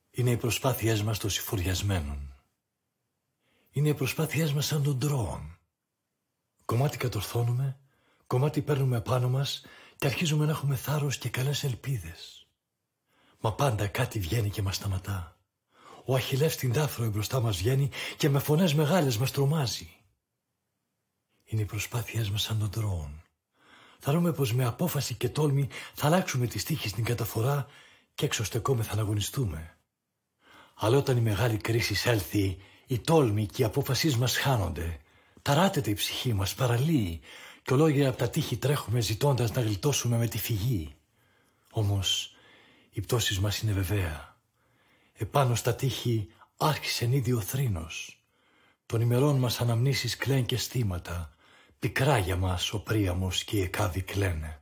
Είναι οι προσπάθειές μας των συφοριασμένων. Είναι οι προσπάθειές μας σαν των ντρόων. Κομμάτι κατορθώνουμε, κομμάτι παίρνουμε πάνω μας και αρχίζουμε να έχουμε θάρρος και καλές ελπίδες. Μα πάντα κάτι βγαίνει και μας σταματά. Ο Αχιλλεύς στην Δάφρο μπροστά μας βγαίνει και με φωνές μεγάλες μας τρομάζει. Είναι οι προσπάθειές μας σαν των ντρόων. Θαρρούμε πως με απόφαση και τόλμη θα αλλάξουμε τη στίχη στην καταφορά και έξω στεκόμεθα να αγωνιστούμε. Αλλά όταν η μεγάλη κρίση έλθει, η τόλμη και οι απόφασίες μας χάνονται. Ταράτεται η ψυχή μας, παραλύει και ολόγια από τα τείχη τρέχουμε ζητώντας να γλιτώσουμε με τη φυγή. Όμως η πτώση μας είναι βεβαία. Επάνω στα τείχη άρχισε ήδη ο θρήνος. Των ημερών μας αναμνήσεις κλαιν και στήματα. Πικρά για μας ο Πρίαμος και οι Εκάβοι κλαίνε.